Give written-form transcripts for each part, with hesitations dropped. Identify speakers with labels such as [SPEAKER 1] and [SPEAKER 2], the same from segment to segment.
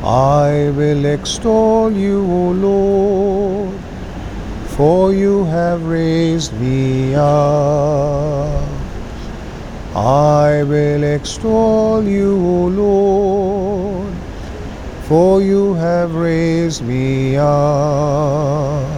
[SPEAKER 1] I will extol you, O Lord, for you have raised me up. I will extol you, O Lord, for you have raised me up.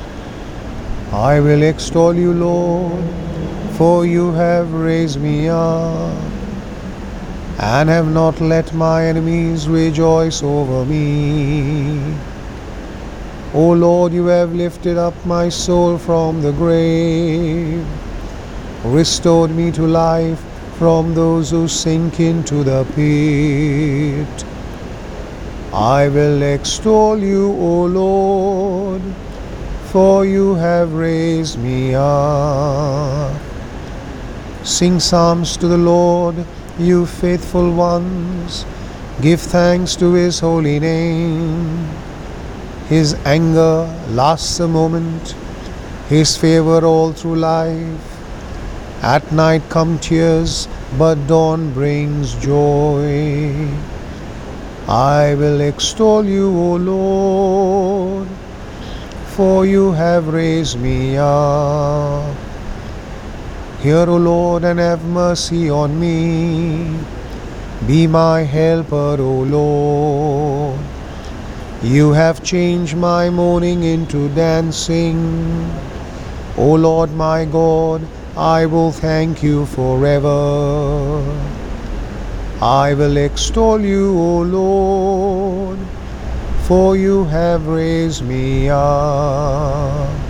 [SPEAKER 1] I will extol you, Lord, for you have raised me up, and have not let my enemies rejoice over me. O Lord, you have lifted up my soul from the grave, restored me to life from those who sink into the pit. I will extol you, O Lord, for you have raised me up. Sing psalms to the Lord, you faithful ones. Give thanks to his holy name. His anger lasts a moment, his favor all through life. At night come tears, but dawn brings joy. I will extol you, O Lord, for you have raised me up. Hear, O Lord, and have mercy on me. Be my helper, O Lord. You have changed my mourning into dancing. O Lord my God, I will thank you forever. I will extol you, O Lord, for you have raised me up.